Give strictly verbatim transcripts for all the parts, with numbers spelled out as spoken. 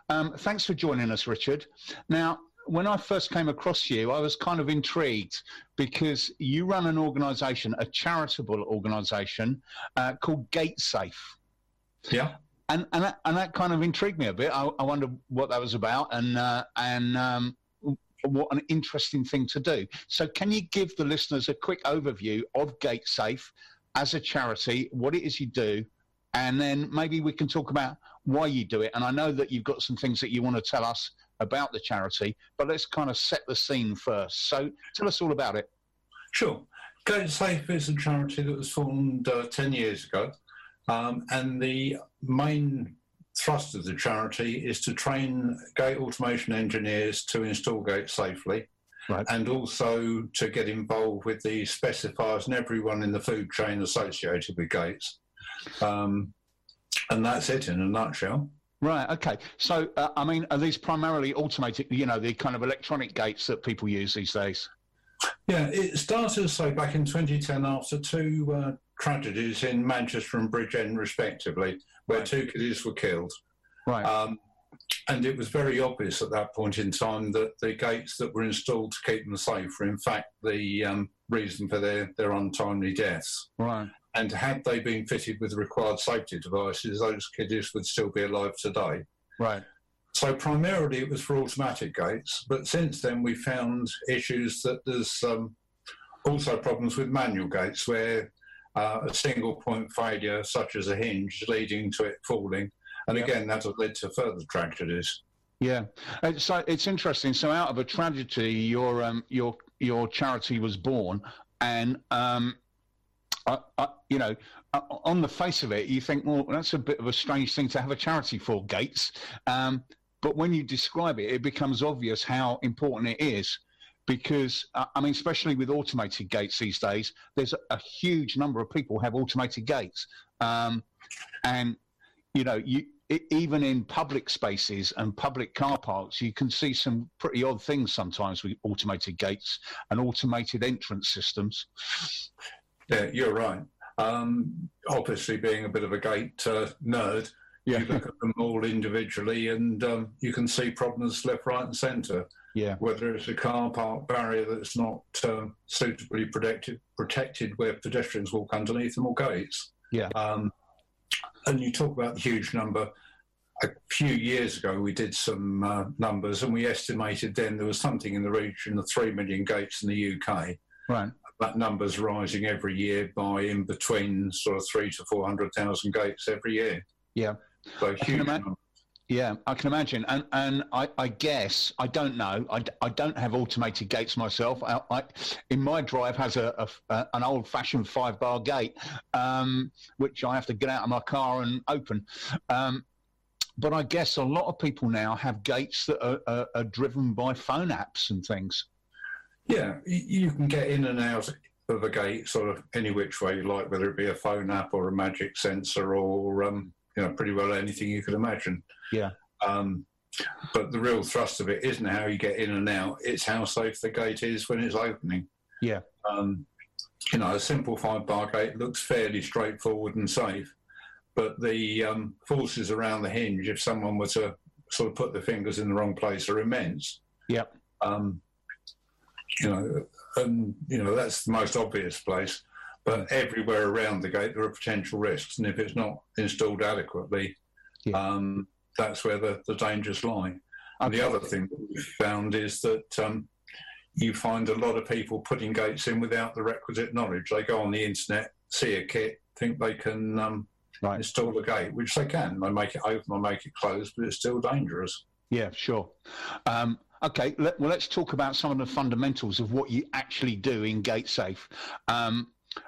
Um, thanks for joining us, Richard. Now, when I first came across you, I was kind of intrigued because you run an organisation, a charitable organisation uh, called GateSafe. Yeah. And and that, and that kind of intrigued me a bit. I, I wondered what that was about and uh, and um, what an interesting thing to do. So can you give the listeners a quick overview of GateSafe as a charity, what it is you do, and then maybe we can talk about why you do it. And I know that you've got some things that you want to tell us about the charity, but let's kind of set the scene first. So tell us all about it. Sure. GateSafe is a charity that was formed uh, ten years ago. Um, and the main thrust of the charity is to train gate automation engineers to install gates safely, right, and also to get involved with the specifiers and everyone in the food chain associated with gates. Um, and that's it in a nutshell. Right, okay. So, uh, I mean, are these primarily automated, you know, the kind of electronic gates that people use these days? Yeah, it started, so back in twenty ten after two uh, tragedies in Manchester and Bridgend, respectively, where right. two kiddies were killed. Right. Um, and it was very obvious at that point in time that the gates that were installed to keep them safe were, in fact, the um, reason for their, their untimely deaths. Right. And had they been fitted with the required safety devices, those kiddies would still be alive today. Right. So primarily it was for automatic gates, but since then we found issues that there's um, also problems with manual gates where uh, a single point failure, such as a hinge, leading to it falling. And yeah. again, that has led to further tragedies. Yeah, so it's interesting. So out of a tragedy, your um, your your charity was born, and um, I, I, you know, on the face of it, you think, well, that's a bit of a strange thing to have a charity for, gates. Um, But when you describe it, it becomes obvious how important it is because, uh, I mean, especially with automated gates these days, there's a, a huge number of people have automated gates. Um, and, you know, you, it, even in public spaces and public car parks, you can see some pretty odd things sometimes with automated gates and automated entrance systems. Yeah, you're right. Um, obviously, being a bit of a gate uh, nerd, yeah. You look at them all individually and um, you can see problems left, right and centre. Yeah. Whether it's a car park barrier that's not um, suitably protected, protected where pedestrians walk underneath them or gates. Yeah. Um, and you talk about the huge number. A few years ago we did some uh, numbers and we estimated then there was something in the region of three million gates in the U K. Right. That number's rising every year by in between sort of three to four hundred thousand gates every year. Yeah. So huge. Yeah, I can imagine. And and I, I guess, I don't know, I, I don't have automated gates myself. I, I, in my drive has a, a, a an old-fashioned five-bar gate, um, which I have to get out of my car and open. Um, but I guess a lot of people now have gates that are, are, are driven by phone apps and things. Yeah, you can get in and out of a gate sort of any which way you like, whether it be a phone app or a magic sensor or... Um, you know, pretty well anything you could imagine. Yeah. Um, but the real thrust of it isn't how you get in and out, it's how safe the gate is when it's opening. Yeah. Um, you know, a simple five-bar gate looks fairly straightforward and safe, but the um, forces around the hinge, if someone were to sort of put their fingers in the wrong place, are immense. Yeah. Um, you know, and, you know, that's the most obvious place. But everywhere around the gate, there are potential risks. And if it's not installed adequately, yeah. um, that's where the, the dangers lie. Okay. And the other thing that we've found is that um, you find a lot of people putting gates in without the requisite knowledge. They go on the internet, see a kit, think they can um, right. install a gate, which they can. They make it open, they make it close, but it's still dangerous. Yeah, sure. Um, okay, let, well, let's talk about some of the fundamentals of what you actually do in GateSafe. Um,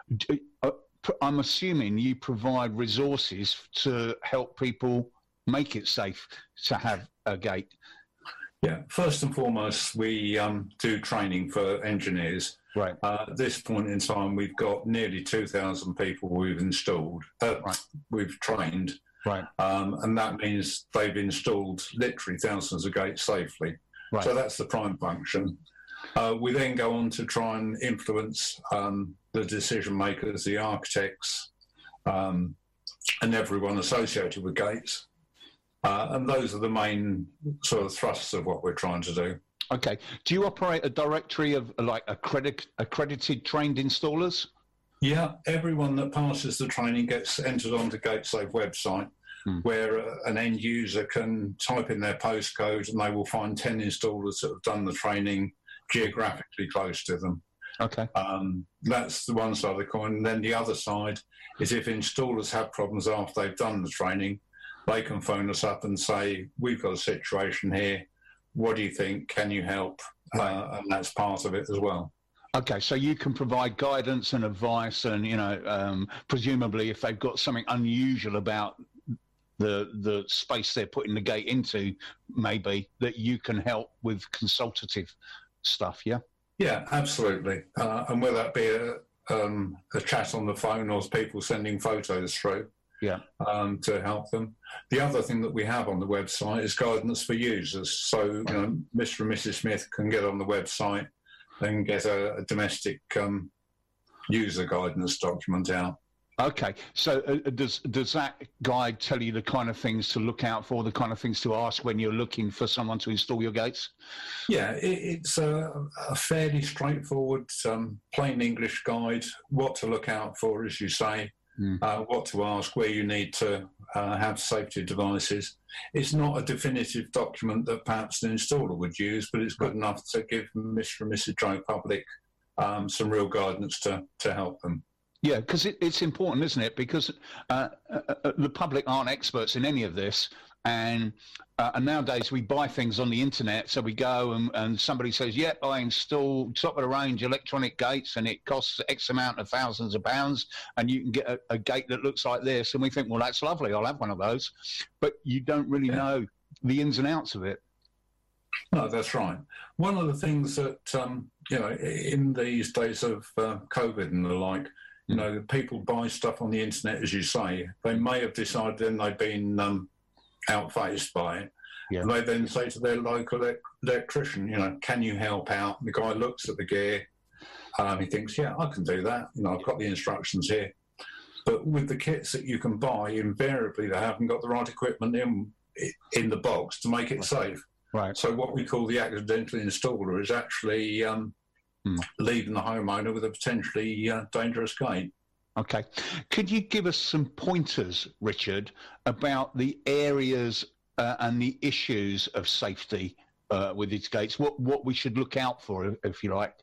I'm assuming you provide resources to help people make it safe to have a gate. Yeah, first and foremost, we um, do training for engineers. Right. Uh, at this point in time, we've got nearly two thousand people we've installed, uh, right. we've trained. Right. Um, and that means they've installed literally thousands of gates safely. Right. So that's the prime function. Uh, we then go on to try and influence um, the decision makers, the architects, um, and everyone associated with gates. Uh, and those are the main sort of thrusts of what we're trying to do. Okay. Do you operate a directory of like accredit, accredited trained installers? Yeah, everyone that passes the training gets entered onto GateSafe website, hmm. where uh, an end user can type in their postcode and they will find ten installers that have done the training geographically close to them. Okay. Um, that's the one side of the coin. And then the other side is if installers have problems after they've done the training, they can phone us up and say, we've got a situation here. What do you think? Can you help? Right. Uh, and that's part of it as well. Okay, so you can provide guidance and advice, and you know, um, presumably, if they've got something unusual about the the space they're putting the gate into, maybe that you can help with consultative stuff. Yeah. Yeah, absolutely. Uh, and whether that be a, um, a chat on the phone or people sending photos through, yeah, um, to help them. The other thing that we have on the website is guidance for users. So, you know, Mister and Missus Smith can get on the website and get a, a domestic um, user guidance document out. Okay, so uh, does does that guide tell you the kind of things to look out for, the kind of things to ask when you're looking for someone to install your gates? Yeah, it, it's a, a fairly straightforward, um, plain English guide, what to look out for, as you say, mm. uh, what to ask, where you need to uh, have safety devices. It's not a definitive document that perhaps an installer would use, but it's good right. enough to give Mister and Missus Joe Public um, some real guidance to, to help them. Yeah, because it, it's important, isn't it? Because uh, uh, the public aren't experts in any of this. And, uh, and nowadays we buy things on the internet. So we go and, and somebody says, yeah, I install top of the range electronic gates and it costs X amount of thousands of pounds and you can get a, a gate that looks like this. And we think, well, that's lovely. I'll have one of those. But you don't really yeah. know the ins and outs of it. No, that's right. One of the things that, um, you know, in these days of uh, COVID and the like, you know, people buy stuff on the internet, as you say. They may have decided then they've been um, outfaced by it. Yeah. And they then say to their local elect- electrician, you know, can you help out? And the guy looks at the gear. Um, he thinks, yeah, I can do that. You know, I've got the instructions here. But with the kits that you can buy, invariably they haven't got the right equipment in in the box to make it safe. Right. So what we call the accidental installer is actually um, hmm. leaving the homeowner with a potentially uh, dangerous gate. Okay. Could you give us some pointers, Richard, about the areas uh, and the issues of safety uh, with these gates? What what we should look out for, if you like?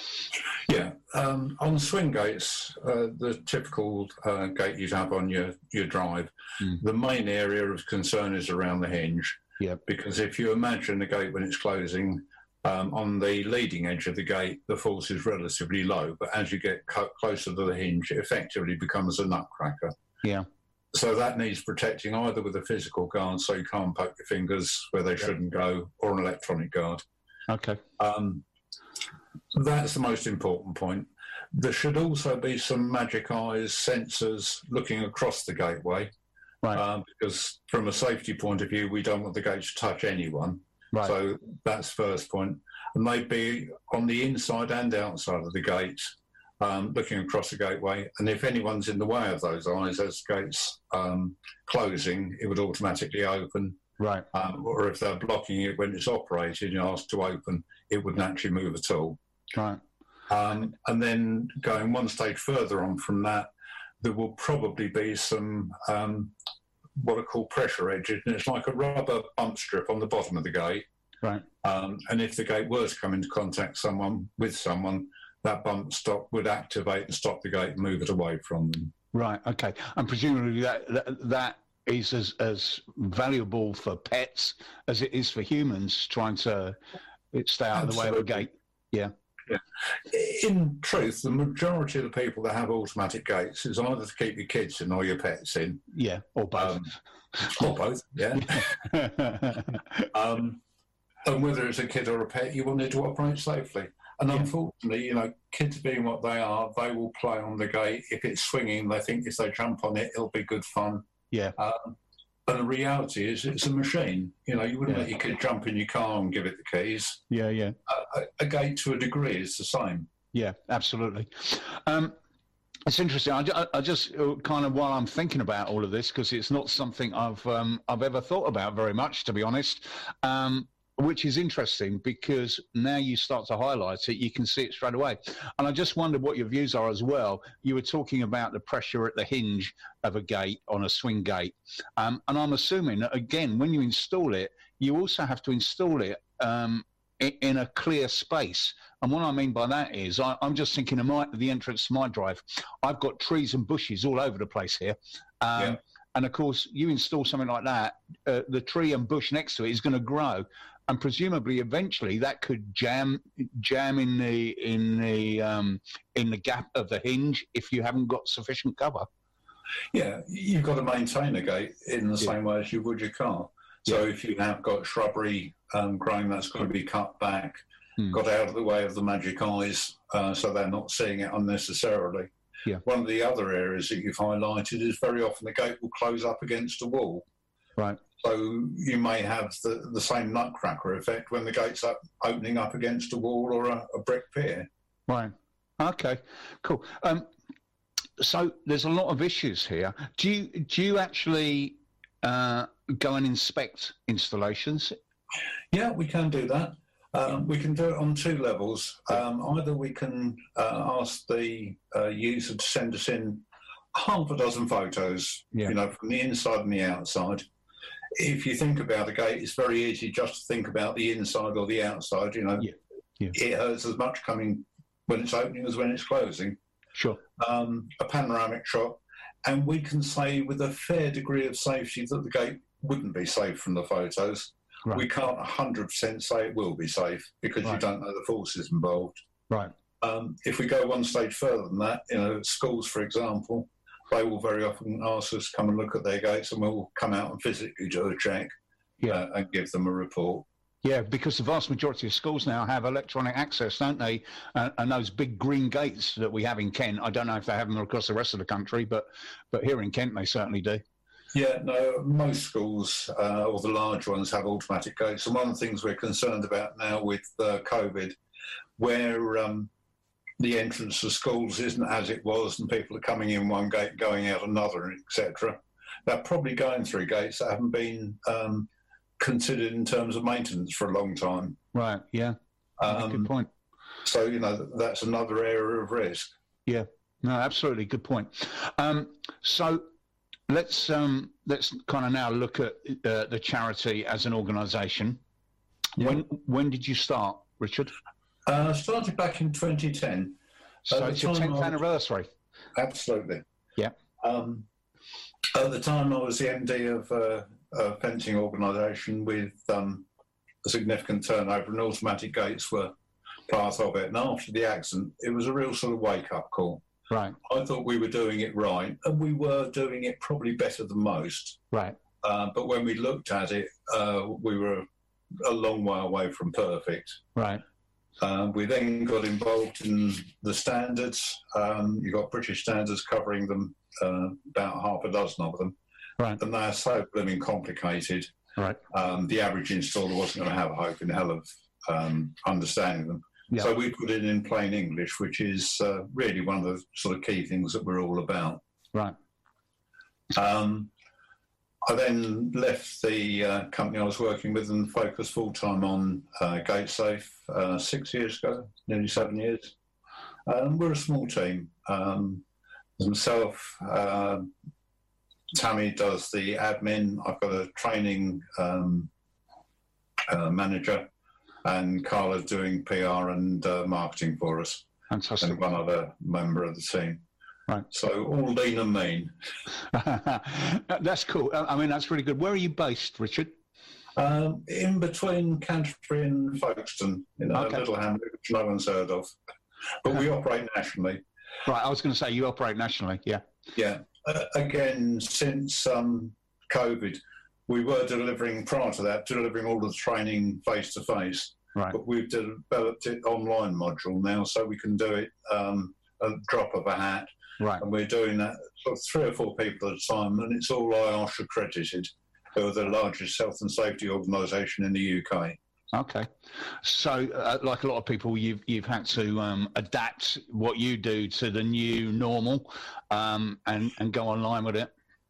Yeah. Um, on swing gates, uh, the typical uh, gate you'd have on your, your drive, mm. the main area of concern is around the hinge. Yeah. Because if you imagine the gate when it's closing, um, on the leading edge of the gate, the force is relatively low. But as you get co- closer to the hinge, it effectively becomes a nutcracker. Yeah. So that needs protecting either with a physical guard so you can't poke your fingers where they yeah. shouldn't go, or an electronic guard. Okay. Um, that's the most important point. There should also be some magic eyes sensors looking across the gateway. Right. Um, because from a safety point of view, we don't want the gate to touch anyone. Right. So that's first point. And they'd be on the inside and outside of the gate, um, looking across the gateway. And if anyone's in the way of those eyes as the gate's um, closing, it would automatically open. Right. Um, or if they're blocking it when it's operated and asked to open, it wouldn't actually move at all. Right. Um, and then going one stage further on from that, there will probably be some um, what are called pressure edges, and it's like a rubber bump strip on the bottom of the gate. Right. Um, and if the gate were to come into contact someone with someone, that bump stop would activate and stop the gate and move it away from them. Right. Okay. And presumably that that, that is as, as valuable for pets as it is for humans trying to stay out Absolutely. of the way of a gate. Yeah. Yeah. In truth, the majority of the people that have automatic gates is either to keep your kids in or your pets in. Yeah, or both. Um, or both, yeah. um, and whether it's a kid or a pet, you will need to operate safely. And yeah. unfortunately, you know, kids being what they are, they will play on the gate. If it's swinging, they think if they jump on it, it'll be good fun. Yeah. Um, and the reality is it's a machine. You know, you wouldn't yeah. let your kid jump in your car and give it the keys. Yeah, yeah. A, a gate to a degree is the same. Yeah, absolutely. Um, It's interesting. I, I just kind of, while I'm thinking about all of this, because it's not something I've um, I've ever thought about very much, to be honest, um, which is interesting because now you start to highlight it, you can see it straight away. And I just wondered what your views are as well. You were talking about the pressure at the hinge of a gate on a swing gate. Um, and I'm assuming that, again, when you install it, you also have to install it um, in, in a clear space. And what I mean by that is I, I'm just thinking of my, the entrance to my drive. I've got trees and bushes all over the place here. Um, yeah. And, of course, you install something like that, uh, the tree and bush next to it is going to grow. And presumably, eventually, that could jam jam in the in the um, in the gap of the hinge if you haven't got sufficient cover. Yeah, you've got to maintain a gate in the yeah. same way as you would your car. So yeah. if you have got shrubbery um, growing, that's got to be cut back. Hmm. Got out of the way of the magic eyes, uh, so they're not seeing it unnecessarily. Yeah. One of the other areas that you've highlighted is very often the gate will close up against a wall. Right. So you may have the, the same nutcracker effect when the gate's up, opening up against a wall or a, a brick pier. Right. Okay. Cool. Um, so there's a lot of issues here. Do you do you actually uh, go and inspect installations? Yeah, we can do that. Um, we can do it on two levels. Um, either we can uh, ask the uh, user to send us in half a dozen photos, yeah. you know, from the inside and the outside. If you think about a gate, it's very easy just to think about the inside or the outside, you know. Yeah. Yeah. It hurts as much coming when it's opening as when it's closing. Sure. Um, a panoramic shot. And we can say with a fair degree of safety that the gate wouldn't be safe from the photos. Right. We can't one hundred percent say it will be safe because right. you don't know the forces involved. Right. Um, if we go one stage further than that, you know, schools, for example, they will very often ask us to come and look at their gates and we'll come out and physically do a check yeah. uh, and give them a report. Yeah, because the vast majority of schools now have electronic access, don't they? Uh, and those big green gates that we have in Kent, I don't know if they have them across the rest of the country, but, but here in Kent they certainly do. Yeah, no, most schools, uh, or the large ones, have automatic gates. And one of the things we're concerned about now with uh, COVID, where um, the entrance to schools isn't as it was and people are coming in one gate, going out another, et cetera, they're probably going through gates that haven't been um, considered in terms of maintenance for a long time. Right, yeah. Um, good point. So, you know, that's another area of risk. Yeah, no, absolutely, good point. Um, so... Let's um, let's kind of now look at uh, the charity as an organisation. Yeah. When when did you start, Richard? I uh, started back in twenty ten. So it's your tenth anniversary. Absolutely. Yeah. Um, at the time, I was the M D of uh, a fencing organisation with um, a significant turnover, and automatic gates were part of it. And after the accident, it was a real sort of wake-up call. Right. I thought we were doing it right, and we were doing it probably better than most. Right. Uh, but when we looked at it, uh, we were a long way away from perfect. Right. Um, we then got involved in the standards. Um, you got British standards covering them, uh, about half a dozen of them. Right. And they're so blooming complicated. Right. Um, the average installer wasn't going to have a hope in hell of um, understanding them. Yeah. So we put it in plain English, which is uh, really one of the sort of key things that we're all about. Right. Um, I then left the uh, company I was working with and focused full-time on uh, GateSafe uh, six years ago, nearly seven years. Um, we're a small team. Um, myself, uh, Tammy does the admin. I've got a training um, uh, manager. And Carla doing P R and uh, marketing for us. Fantastic. And one other member of the team. Right. So all lean and mean. That's cool. I mean, that's really good. Where are you based, Richard? Um, in between Canterbury and Folkestone, in a okay. little hamlet which no one's heard of. But we operate nationally. Right, I was going to say you operate nationally, yeah. Yeah. Uh, again, since um, COVID, we were delivering, prior to that, delivering all of the training face-to-face. Right. But we've developed it online module now, so we can do it um, a drop of a hat. Right. And we're doing that sort of three or four people at a time, and it's all I O S H accredited, who are the largest health and safety organisation in the U K. Okay, so uh, like a lot of people, you've you've had to um, adapt what you do to the new normal, um, and and go online with it.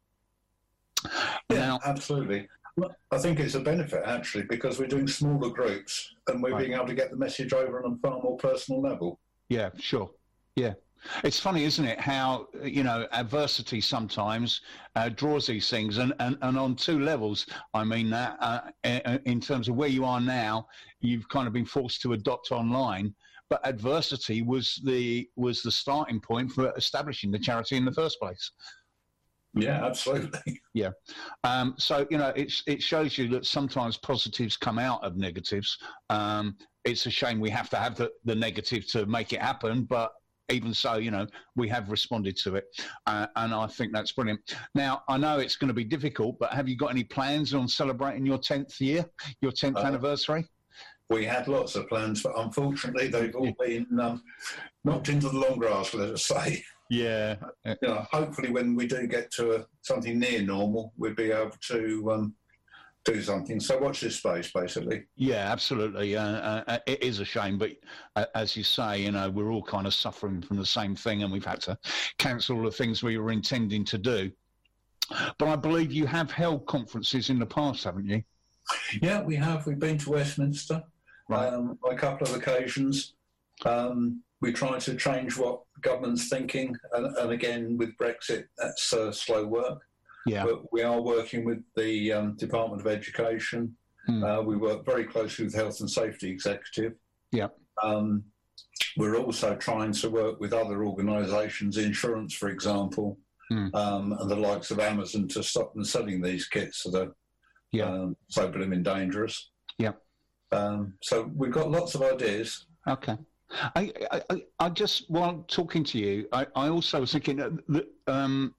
Yeah, now, absolutely. I think it's a benefit actually because we're doing smaller groups and we're right. being able to get the message over on a far more personal level. Yeah, sure. Yeah. It's funny, isn't it, how, you know, adversity sometimes uh, draws these things. And, and, and on two levels, I mean that, uh, in terms of where you are now, you've kind of been forced to adopt online. But adversity was the was the starting point for establishing the charity in the first place. Yeah, absolutely. Yeah. Um, so, you know, it's, it shows you that sometimes positives come out of negatives. Um, it's a shame we have to have the, the negative to make it happen, but even so, you know, we have responded to it. Uh, and I think that's brilliant. Now, I know it's going to be difficult, but have you got any plans on celebrating your tenth year, your tenth uh, anniversary? We had lots of plans, but unfortunately, they've all been um, knocked into the long grass, let us say. Yeah. You know, hopefully when we do get to a, something near normal, we'll be able to um, do something. So watch this space, basically. Yeah, absolutely. Uh, uh, it is a shame, but uh, as you say, you know, we're all kind of suffering from the same thing, and we've had to cancel the things we were intending to do. But I believe you have held conferences in the past, haven't you? Yeah, we have. We've been to Westminster right. um, on a couple of occasions. Um, we try to change what the government's thinking, and, and again, with Brexit, that's uh, slow work. Yeah. But we are working with the um, Department of Education. Mm. Uh, we work very closely with the Health and Safety Executive. Yeah. Um, we're also trying to work with other organisations, insurance, for example, mm. um, and the likes of Amazon to stop them selling these kits that are yeah. um, so blooming dangerous. Yeah. Um, so we've got lots of ideas. Okay. I, I, I just, while talking to you, I, I also was thinking that um,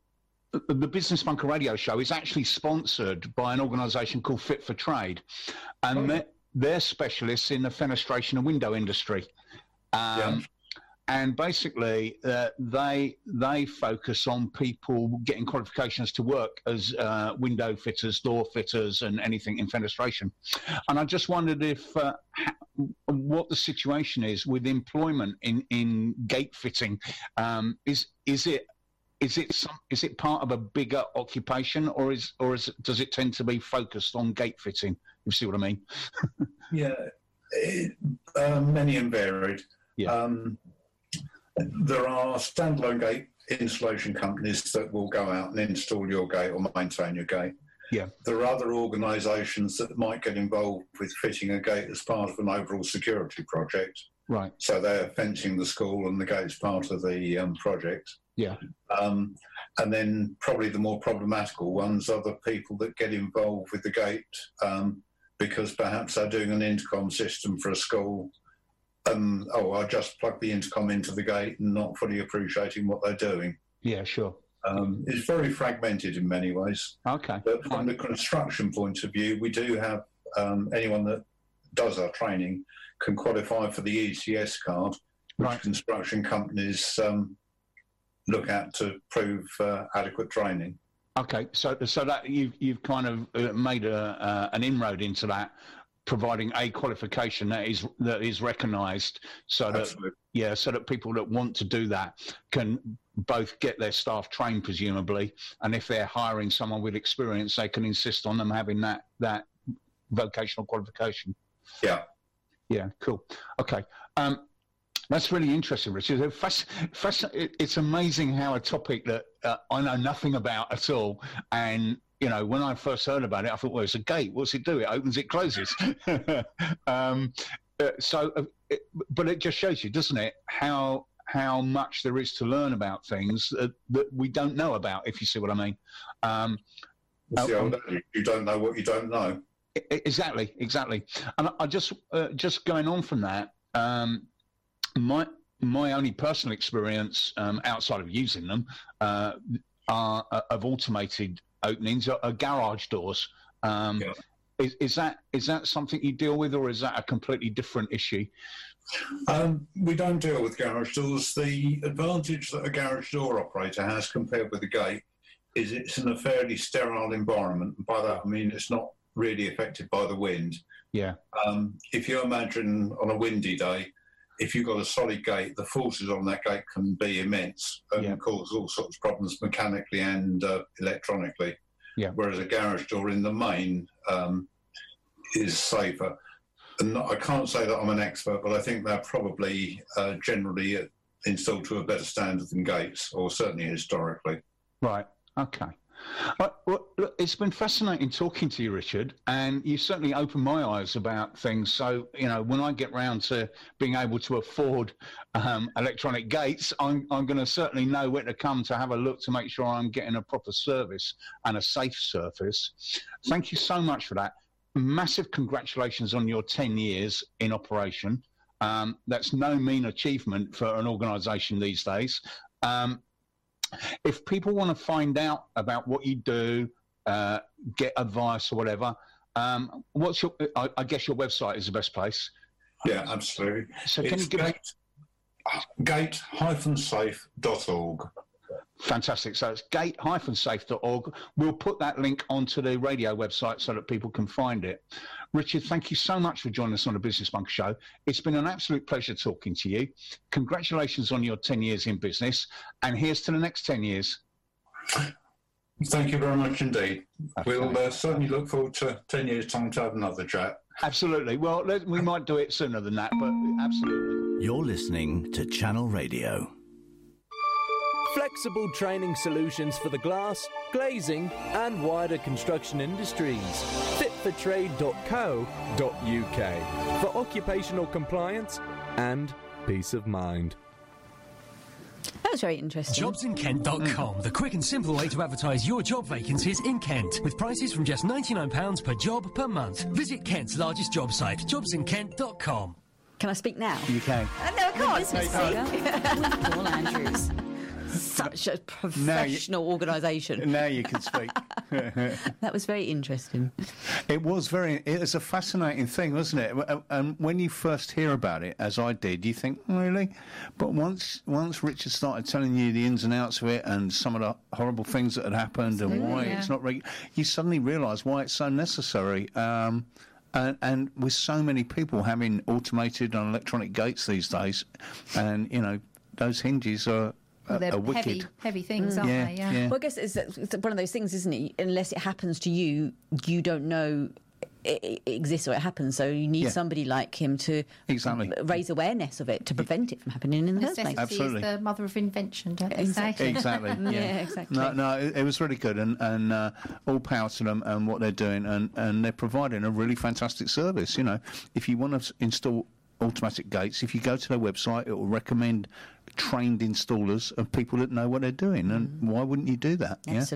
the Business Bunker radio show is actually sponsored by an organisation called Fit for Trade, and oh. they're, they're specialists in the fenestration and window industry. Um, yeah. And basically, uh, they they focus on people getting qualifications to work as uh, window fitters, door fitters, and anything in fenestration. And I just wondered if uh, what the situation is with employment in, in gate fitting. Um, is is it is it some, is it part of a bigger occupation, or is or is it, does it tend to be focused on gate fitting? You see what I mean? Yeah, it, uh, many and varied. Yeah. Um, There are standalone gate installation companies that will go out and install your gate or maintain your gate. Yeah. There are other organisations that might get involved with fitting a gate as part of an overall security project. Right. So they're fencing the school and the gate's part of the um, project. Yeah. Um, and then probably the more problematical ones are the people that get involved with the gate um, because perhaps they're doing an intercom system for a school. Um, oh, I just plug the intercom into the gate and not fully appreciating what they're doing. Yeah, sure. Um, it's very fragmented in many ways. Okay. But from the construction point of view, we do have um, anyone that does our training can qualify for the E C S card, which right. construction companies um, look at to prove uh, adequate training. Okay, so so that you've you've kind of uh, made a uh, an inroad into that, providing a qualification that is that is recognised, so that Absolutely. yeah, so that people that want to do that can both get their staff trained, presumably, and if they're hiring someone with experience, they can insist on them having that that vocational qualification. Yeah, yeah, cool. Okay, um, that's really interesting, Richard. Fasc- fasc- it's amazing how a topic that uh, I know nothing about at all, and you know, when I first heard about it, I thought, well, it's a gate. What's it do? It opens, it closes. um, uh, so, uh, it, but it just shows you, doesn't it, how how much there is to learn about things that, that we don't know about, if you see what I mean. Um, it's the old, you don't know what you don't know. Exactly, exactly. And I just uh, just going on from that, um, my my only personal experience um, outside of using them uh, are uh, of automated openings are, are garage doors. Um, yeah. is, is that is that something you deal with, or is that a completely different issue? Um, we don't deal with garage doors. The advantage that a garage door operator has compared with a gate is it's in a fairly sterile environment. By that I mean it's not really affected by the wind. Yeah. Um, if you imagine on a windy day, if you've got a solid gate, the forces on that gate can be immense and Yeah. cause all sorts of problems mechanically and uh, electronically. Yeah. Whereas a garage door in the main um, is safer. And not, I can't say that I'm an expert, but I think they're probably uh, generally installed to a better standard than gates, or certainly historically. Right. Okay. Uh, well, look, it's been fascinating talking to you, Richard, and you certainly opened my eyes about things. So, you know, when I get round to being able to afford um, electronic gates, I'm, I'm going to certainly know where to come to have a look to make sure I'm getting a proper service and a safe surface. Thank you so much for that. Massive congratulations on your ten years in operation. Um, that's no mean achievement for an organisation these days. Um, If people want to find out about what you do, uh, get advice or whatever, um, what's your? I, I guess your website is the best place. Yeah, absolutely. So can it's you give gate, gate dash safe dot org. Fantastic. So it's gate dash safe dot org. We'll put that link onto the radio website so that people can find it. Richard, thank you so much for joining us on the Business Bunker Show. It's been an absolute pleasure talking to you. Congratulations on your ten years in business, and here's to the next ten years. Thank you very much indeed. Okay. We'll uh, certainly look forward to ten years' time to have another chat. Absolutely. Well, let, we might do it sooner than that, but absolutely. You're listening to Channel Radio. Flexible training solutions for the glass, glazing and wider construction industries. fit for trade dot co dot U K for occupational compliance and peace of mind. That was very interesting. jobs in kent dot com, the quick and simple way to advertise your job vacancies in Kent, with prices from just ninety-nine pounds per job per month. Visit Kent's largest job site, jobs in kent dot com. Can I speak now? You can. Uh, no, I can't. Business Bunker. Paul Andrews. Such a professional organisation. Now you can speak. That was very interesting. It was very, it was a fascinating thing, wasn't it? And when you first hear about it, as I did, you think, really? But once once Richard started telling you the ins and outs of it and some of the horrible things that had happened and why yeah. it's not regular, you suddenly realise why it's so necessary. Um, and, and with so many people having automated and electronic gates these days, and, you know, those hinges are... Well, they're are wicked. heavy, heavy things, aren't Yeah, they? Yeah. yeah. Well, I guess it's, it's one of those things, isn't it? Unless it happens to you, you don't know it, it exists or it happens. So you need Yeah. somebody like him to Exactly. raise awareness of it to prevent it from happening in the first place. Necessity Absolutely. is the mother of invention, don't they Exactly. say? Exactly. Yeah, Yeah, exactly. No, no, it, it was really good, and and uh, all power to them and what they're doing, and and they're providing a really fantastic service. You know, if you want to install automatic gates, if you go to their website, it will recommend trained installers and people that know what they're doing, and why wouldn't you do that? Yeah. Absolutely.